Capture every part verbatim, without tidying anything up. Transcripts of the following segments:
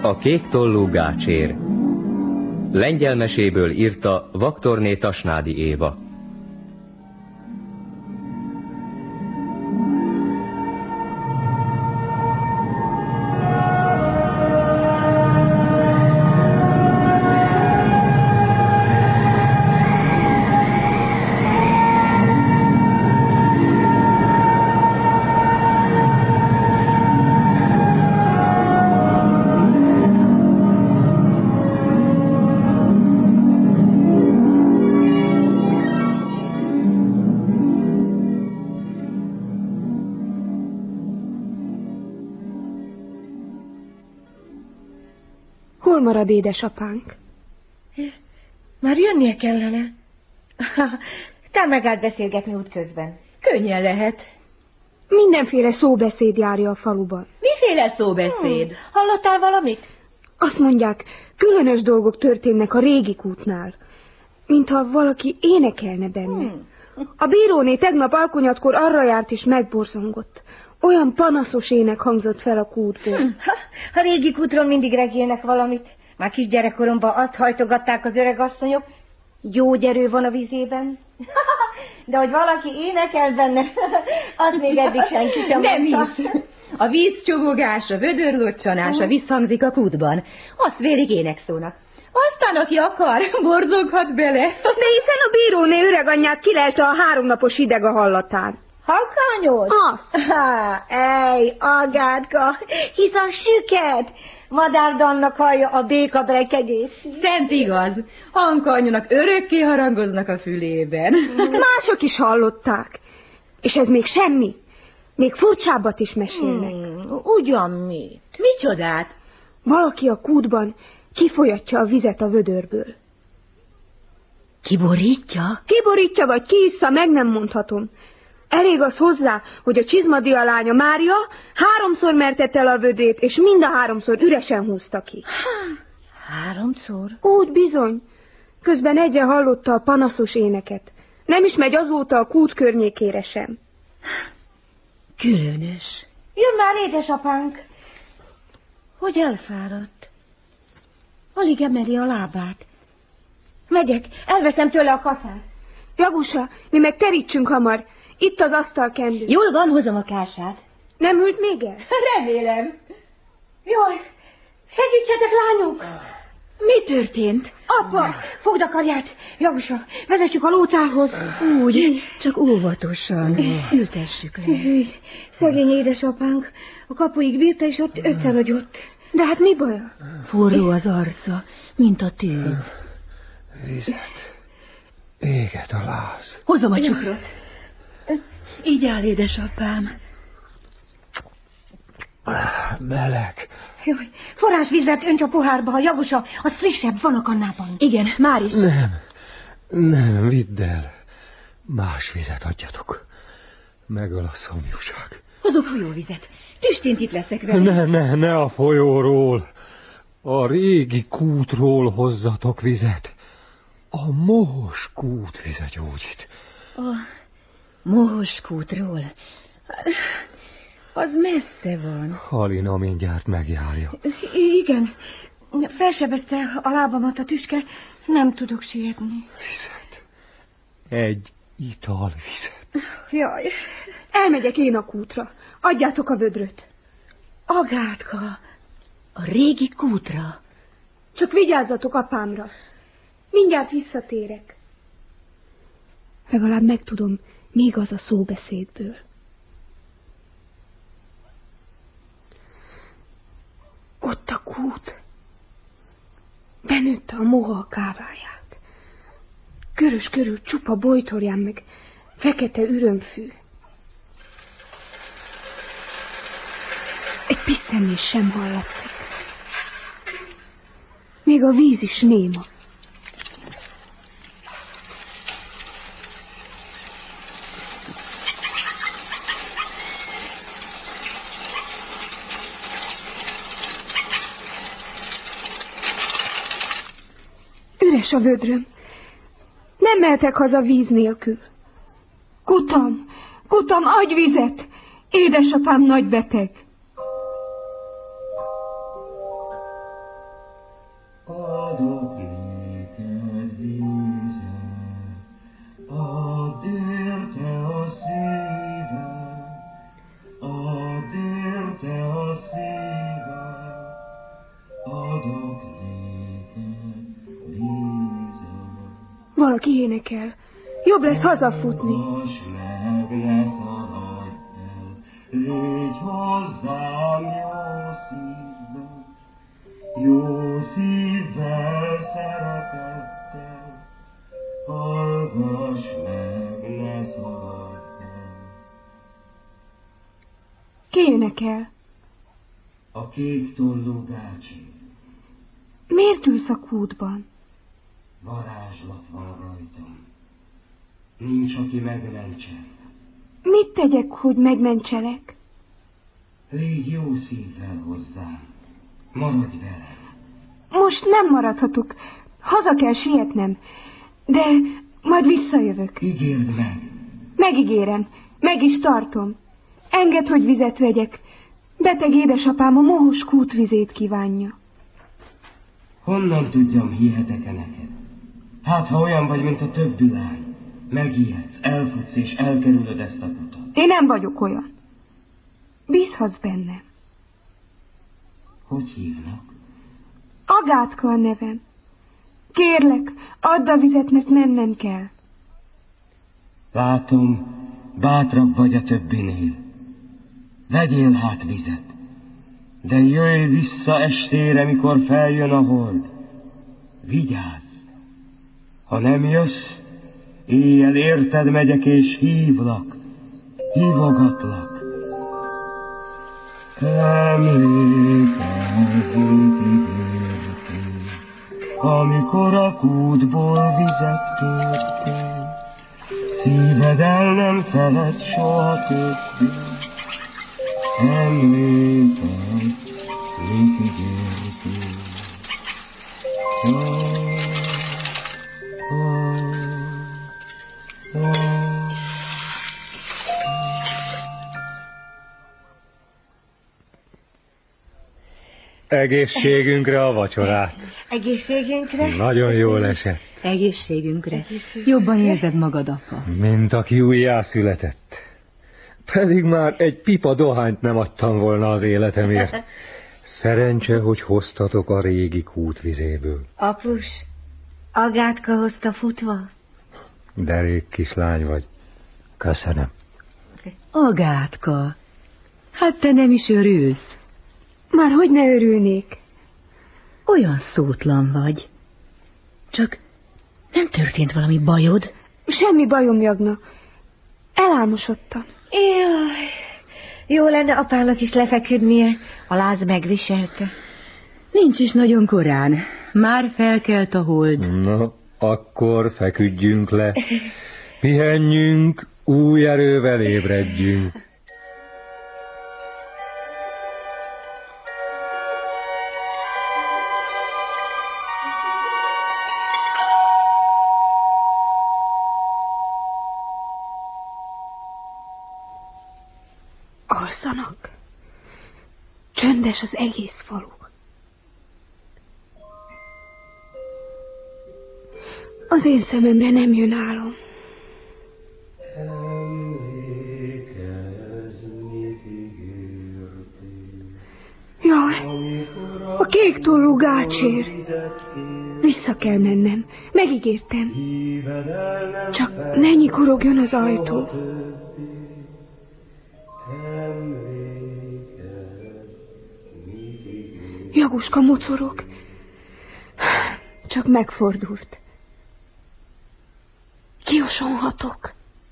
A kék tollú gácsér. Lengyel meséből írta Vaktorné Tasnádi Éva. Hol marad édesapánk? Már jönnie kellene. Te megállt beszélgetni útközben. Könnyen lehet. Mindenféle szóbeszéd járja a faluban. Miféle szóbeszéd? Hmm. Hallottál valamit? Azt mondják, különös dolgok történnek a régi kútnál. Mintha valaki énekelne benne. Hmm. A bíróné tegnap alkonyatkor arra járt és megborzongott. Olyan panaszos ének hangzott fel a kútból. Hm. A régi kútról mindig regélnek valamit. Már kisgyerekkoromban azt hajtogatták az öreg asszonyok, gyógyerő van a vizében. De hogy valaki énekel benne, azt még eddig senki sem Nem mondta. is. A vízcsomogás, a vödörlocsanás, a visszhangzik a kútban. Azt vélik énekszónak. Aztán, aki akar, borzoghat bele. De hiszen a bíróné öreganyját kilelte a háromnapos hideg a hallatán. Halkányod? Azt. Há, ej, Agádka, hisz a süket. Madárdannak hallja a béka brekegést. Szent igaz. Hankanyónak örökké harangoznak a fülében. Mások is hallották. És ez még semmi. Még furcsábbat is mesélnek. Hmm, ugyan mit? Micsodát? Valaki a kútban kifolyatja a vizet a vödörből. Kiborítja? Kiborítja vagy kiissza, meg nem mondhatom. Elég az hozzá, hogy a csizmadia lánya Mária háromszor mertette el a vödrét, és mind a háromszor üresen húzta ki. Háromszor? Úgy bizony. Közben egyre hallotta a panaszos éneket. Nem is megy azóta a kút környékére sem. Különös. Jön már édesapánk. Hogy elfáradt? Alig emeli a lábát. Megyek, elveszem tőle a kaszát. Jagusa, mi meg terítsünk hamar. Itt az asztalkendő. Jól van, hozom a kását. Nem ült még el? Remélem. Jaj, segítsetek, lányok! Mi történt? Apa, fogd a karját. Jagusa, vezessük a lócához. Úgy, csak óvatosan. Ültessük le. Szegény édesapánk a kapuig bírta, és ott összeragyott. De hát mi baja? Forró az arca, mint a tűz. Vizet. Éget a láz. Hozom a csukrot. Így áll, édesapám. Meleg. Jaj, forrásvizet önts a pohárba, ha Jagusa, az frissebb, van a kannában. Igen, már is. Nem, nem, vidd el. Más vizet adjatok. Megöl a szomjúság. Hozok folyóvizet. Tüstént itt leszek vele. Ne, ne, ne a folyóról. A régi kútról hozzatok vizet. A mohos kút vize gyógyít. A mohos kútról? Az messze van. Halina mindjárt megjárja. I- igen, felsebezte a lábamat a tüske, nem tudok sietni. Vizet. Egy ital vizet. Jaj. Elmegyek én a kútra. Adjátok a vödröt. Agátka. A régi kútra? Csak vigyázzatok apámra. Mindjárt visszatérek. Legalább megtudom, mi igaz a szóbeszédből. Ott a kút. Benőtte a moha a káváját. Körös körül csupa bojtorján meg fekete ürömfű. Egy pisztenés sem hallatszik. Még a víz is néma. Üres a vödröm. Nem mehetek haza víz nélkül. Kutam, kutam, adj vizet! Édesapám nagy beteg. adok néked vizet, add érte a szíved, add érte a szíved, adok néked vizet. Valaki énekel. Jobb lesz hazafutni. Hallgass meg, ne szaladj el, légy hozzám jó szívvel, jó szívvel, szeretettel. Hallgass meg, ne szaladj el. Ki énekel? A kék tollú gácsi. Miért ülsz a kútban? Varázslat van rajtam. Nincs, aki megmentsen. Mit tegyek, hogy megmentselek? Légy jó szívvel hozzám. Maradj velem. Most nem maradhatok. Haza kell sietnem. De majd visszajövök. Ígérd meg. Megígérem. Meg is tartom. Engedd, hogy vizet vegyek. Beteg édesapám a mohos kútvizét kívánja. Honnan tudjam, hihetek-e neked? Hát, ha olyan vagy, mint a többi lány. Megijedsz, elfutsz és elkerülöd ezt a kutat. Én nem vagyok olyan. Bízhatsz bennem. Hogy hívnak? Agátka a nevem. Kérlek, add a vizet, mert mennem kell. Látom, bátrabb vagy a többinél. Vegyél hát vizet, de jöjj vissza estére, mikor feljön a hold. Vigyázz! Ha nem jössz, éjjel érted megyek és hívlak, hívogatlak. Emlékezz, mit ígértél, amikor a kútból vizet kértél. Szíved el nem feled soha többé. Emlékezz, mit ígértél. Oh. Egészségünkre a vacsorát. Egészségünkre? Nagyon jól esett. Egészségünkre. Jobban érzed magad, apa. Mint aki újjászületett. Pedig már egy pipa dohányt nem adtam volna az életemért. Szerencse, hogy hoztatok a régi kútvizéből. Apus, Agátka hozta futva? Derék kislány vagy. Köszönöm. Agátka, hát te nem is örülsz. Már hogy ne örülnék? Olyan szótlan vagy. Csak nem történt valami bajod? Semmi bajom, Jagna. Elálmosodtam. Jaj, jó lenne apának is lefeküdnie, a láz megviselte. Nincs is nagyon korán. Már felkelt a hold. Na, akkor feküdjünk le. Pihenjünk, új erővel ébredjünk. Alszanak. Csöndes az egész falu. Az én szememre nem jön álom. Jaj, a kék tollú gácsér. Vissza kell mennem, megígértem. Csak ne nyikorogjon az ajtó. Jaguska mocorog. Csak megfordult. Kiosonhatok.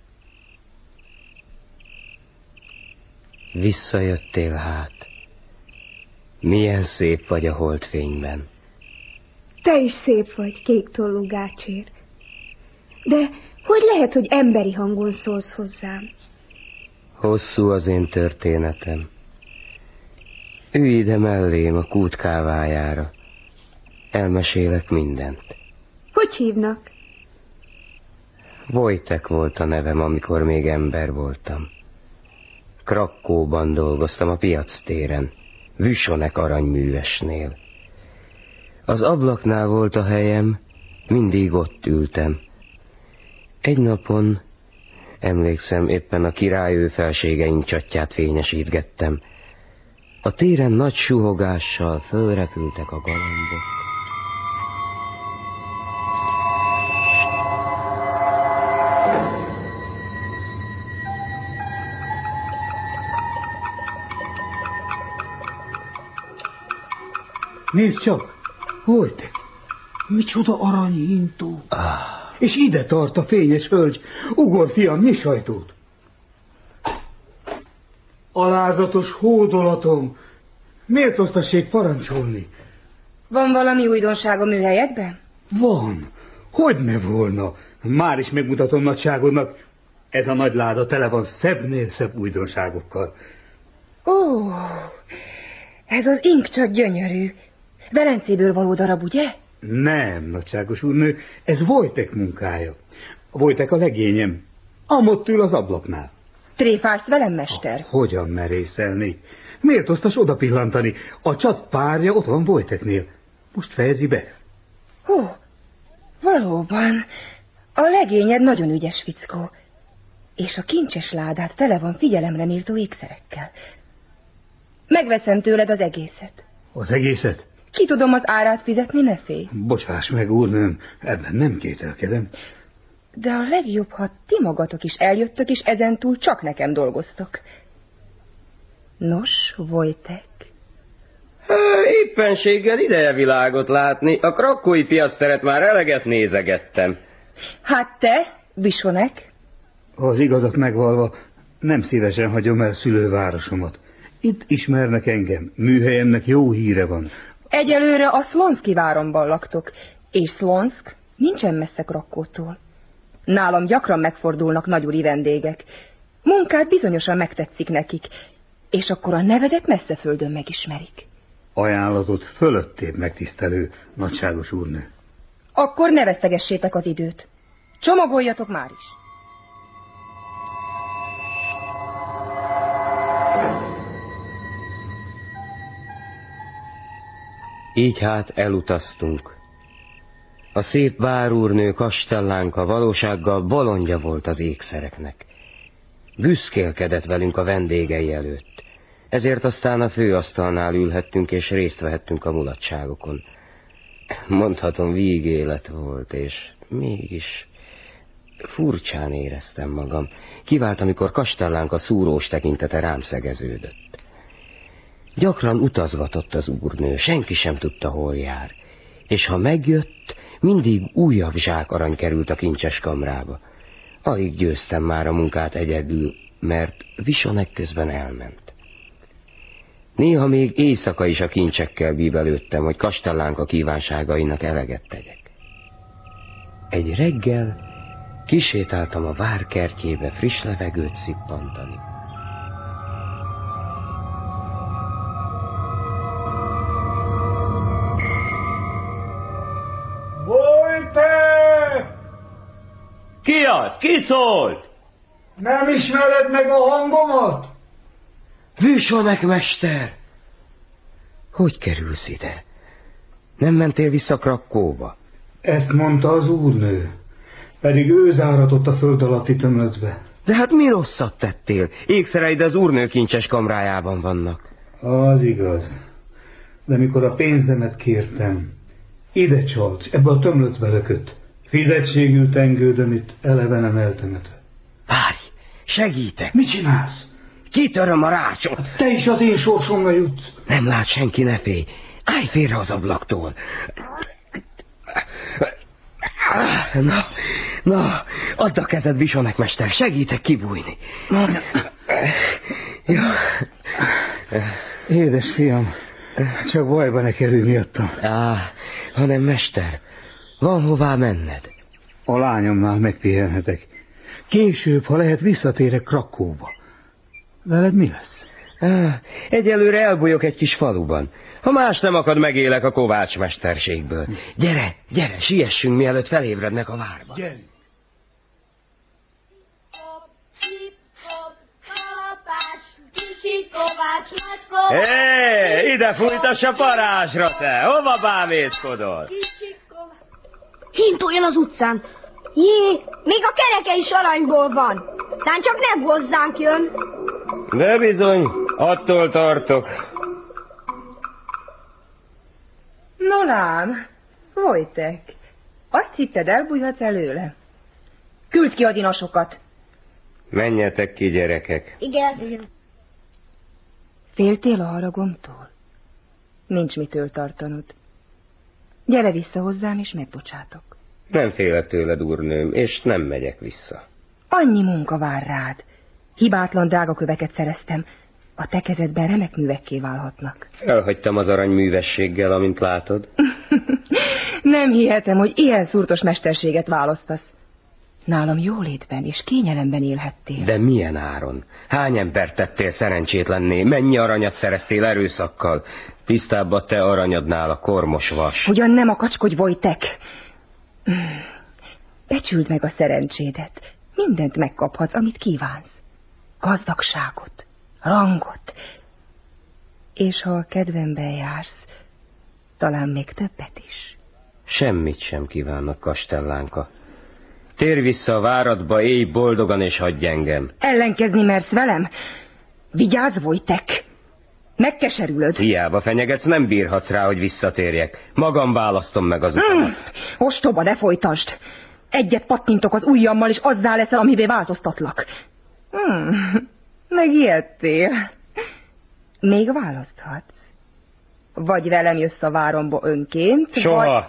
Visszajöttél hát. Milyen szép vagy a holdfényben. Te is szép vagy, kék tollú gácsér. De hogy lehet, hogy emberi hangon szólsz hozzám? Hosszú az én történetem. Ülj ide mellém a kút kávájára. Elmesélek mindent. Hogy hívnak? Wojtek volt a nevem, amikor még ember voltam. Krakkóban dolgoztam a piactéren, Vüsonek aranyművesnél. Az ablaknál volt a helyem, mindig ott ültem. Egy napon, emlékszem, éppen a királyő felségeink csatját fényesítgettem. A téren nagy suhogással fölrepültek a galambok. Nézd csak! Vojtek! Micsoda aranyhintó! Ah. És ide tart a fényes hölgy. Ugor, fiam, nyis ajtót! Alázatos hódolatom! Miért osztassék parancsolni? Van valami újdonság a műhelyekben? Van. Hogyne volna? Már is megmutatom nagyságodnak. Ez a nagy láda tele van szebbnél szebb újdonságokkal. Ó, ez az inkcsot gyönyörű. Velencéből való darab, ugye? Nem, nagyságos úrnő, ez Vojtek munkája. Vojtek a legényem. Amott ül az ablaknál. Tréfálsz velem, mester? Ah, hogyan merészelnék? Miért osztas oda pillantani? A csat párja ott van Vojteknél. Most fejezi be. Ó, valóban. A legényed nagyon ügyes fickó. És a kincses ládát tele van figyelemre méltó ékszerekkel. Megveszem tőled az egészet. Az egészet? Ki tudom az árát fizetni, ne félj. Bocsáss meg, úrnőm, ebben nem kételkedem. De a legjobb, ha ti magatok is eljöttök, és ezentúl csak nekem dolgoztok. Nos, Vojtek? Éppenséggel ideje világot látni. A krakkói piaszteret már eleget nézegettem. Hát te, Bisonek? Az igazat megvalva, nem szívesen hagyom el szülővárosomat. Itt ismernek engem, műhelyemnek jó híre van. Egyelőre a Szlonszki váromban laktok, és Szlonszk nincsen messze Krakkótól. Nálam gyakran megfordulnak nagyúri vendégek. Munkád bizonyosan megtetszik nekik, és akkor a nevedet messze földön megismerik. Ajánlatot fölöttébb megtisztelő, nagyságos úrnő. Akkor ne vesztegessétek az időt. Csomagoljatok már is. Így hát elutaztunk. A szép várúrnő kastellánka valósággal bolondja volt az ékszereknek. Büszkélkedett velünk a vendégei előtt. Ezért aztán a főasztalnál ülhettünk és részt vehettünk a mulatságokon. Mondhatom, vígélet volt, és mégis furcsán éreztem magam. Kivált, amikor kastellánka szúrós tekintete rám szegeződött. Gyakran utazgatott az úrnő, senki sem tudta, hol jár. És ha megjött, mindig újabb zsák arany került a kincses kamrába. Alig győztem már a munkát egyedül, mert Visonek közben elment. Néha még éjszaka is a kincsekkel bíbelődtem, hogy kastellánka kívánságainak eleget tegyek. Egy reggel kisétáltam a vár kertjébe friss levegőt szippantani. Vojtek! Ki az? Ki szólt? Nem ismered meg a hangomat? Visonek, mester! Hogy kerülsz ide? Nem mentél vissza Krakkóba? Ezt mondta az úrnő, pedig ő záratott a föld alatti tömlöcbe. De hát mi rosszat tettél? Ékszereid az úrnő kincses kamrájában vannak. Az igaz. De mikor a pénzemet kértem, ide csalt, ebbe a tömlöcbe lökött. Fizetségül tengődöm itt, elevenen eltemetve. Várj, segítek! Mit csinálsz? Kitöröm a rácsot! Te is az én sorsomra jutsz. Nem lát senki, ne félj. Állj félre az ablaktól. Na, na, add a kezed, Bisonek mester, segítek kibújni. Jó. Édes fiam, csak bajba ne kerülj miattam. Á, hanem mester, van hová menned? A lányomnál megpihenhetek. Később, ha lehet, visszatérek Krakkóba. Veled mi lesz? Á, egyelőre elbújok egy kis faluban. Ha más nem akad, megélek a kovács mesterségből. Gyere, gyere, siessünk, mielőtt felébrednek a várba. Gyere! Hé, ide fújtass a parázsra, te! Hova bámészkodol? Kint olyan az utcán. Jé, még a kereke is aranyból van. Tán csak nem hozzánk jön. De bizony, attól tartok. No lám, Wojtek, azt hitted, elbújhatsz előle? Küld ki a dinasokat. Menjetek ki, gyerekek. Igen. Igen. Féltél a haragomtól? Nincs mitől tartanod. Gyere vissza hozzám, és megbocsátok. Nem félek tőled, úrnőm, és nem megyek vissza. Annyi munka vár rád. Hibátlan drágaköveket szereztem. A te kezedben remek művekké válhatnak. Elhagytam az aranyművességgel, amint látod. Nem hihetem, hogy ilyen szúrtos mesterséget választasz. Nálam jólétben és kényelemben élhettél. De milyen áron? Hány embert tettél szerencsétlenné? Mennyi aranyat szereztél erőszakkal? Tisztább a te aranyadnál a kormos vas. Ugyan nem a kacskodj, Wojtek. Becsüld meg a szerencsédet. Mindent megkaphatsz, amit kívánsz. Gazdagságot, rangot. És ha a kedvemben jársz, talán még többet is. Semmit sem kívánok, Kastellánka. Térj vissza a váradba, élj boldogan, és hagyj engem. Ellenkezni mersz velem? Vigyázz, Wojtek! Megkeserülöd. Hiába fenyegetsz, nem bírhatsz rá, hogy visszatérjek. Magam választom meg az utamat. Hmm, ostoba, ne folytasd! Egyet pattintok az ujjammal, és azzá leszel, amivé változtatlak. Hmm, megijedtél. Még választhatsz. Vagy velem jössz a váromba önként, Soha! Vagy...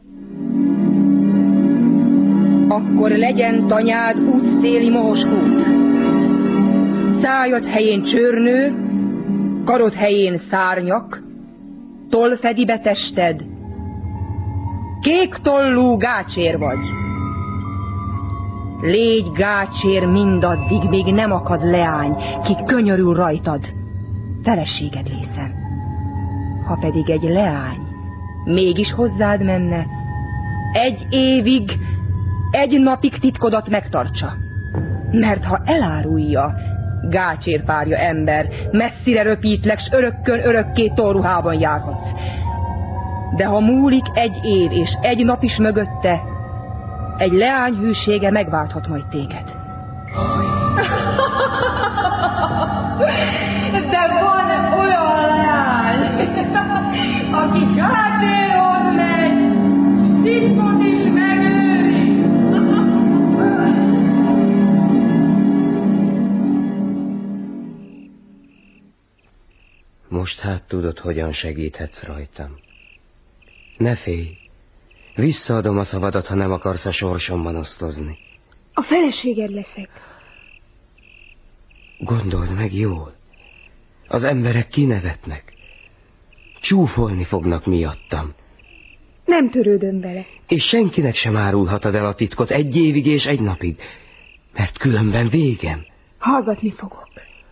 Akkor legyen tanyád útszéli mohoskút. Szájad helyén csőrnő, karod helyén szárnyak, toll fedi be tested. Kék tollú gácsér vagy. Légy gácsér mindaddig, míg nem akad leány, ki könyörül rajtad, feleséged lészen. Ha pedig egy leány mégis hozzád menne, egy évig, egy napig titkodat megtartsa. Mert ha elárulja, gácsérpárja ember, messzire röpítlek, s örökkön örökké tolruhában járhatsz. De ha múlik egy év és egy nap is mögötte, egy leány hűsége megválthat majd téged. De van olyan leány, aki gácsérhoz megy, s titkot is megőri. Most hát tudod, hogyan segíthetsz rajtam. Ne félj, visszaadom a szavadat, ha nem akarsz a sorsomban osztozni. A feleséged leszek. Gondold meg jól. Az emberek kinevetnek. Csúfolni fognak miattam. Nem törődöm vele. És senkinek sem árulhatod el a titkot egy évig és egy napig, mert különben végem. Hallgatni fogok.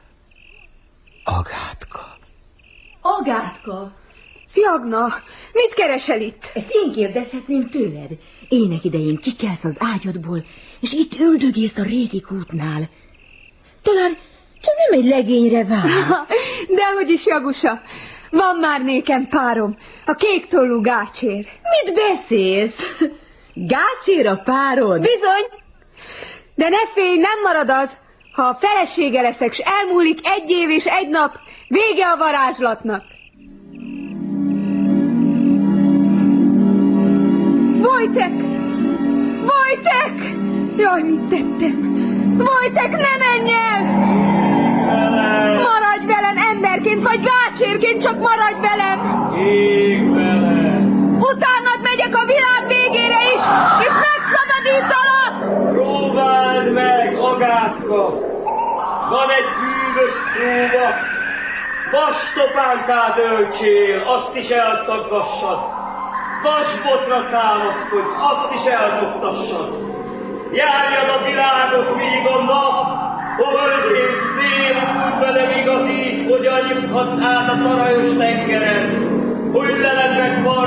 Agátka. Agátka! Fiagna, mit keresel itt? Ezt én kérdezhetném tőled. Ének idején kikelsz az ágyadból, és itt üldögélsz a régi kútnál. Talán csak nem egy legényre vár. Dehogy is, Jagusa. Van már nékem párom, a kéktollú gácsér. Mit beszélsz? Gácsér a párod? Bizony. De ne félj, nem marad az. Ha a felesége leszek, s elmúlik egy év és egy nap, vége a varázslatnak. Wojtek! Wojtek! Jaj, mit tettem? Wojtek, ne menj el! Maradj velem emberként, vagy gácsérként, csak maradj velem! Ég velem! Utánad megyek a világ végére is, és megszabadítalak! Próbáld meg, Agátka! Van egy bűvös próba! Vastopánkát öltsél, azt is elszaggassad! Vasbotra támaszkodj, azt is elbuktassad! Járjad a világot, míg a nap, hold és szél úgy velem igazít, hogyan juthat át a tarajos tengeren, hogy leled meg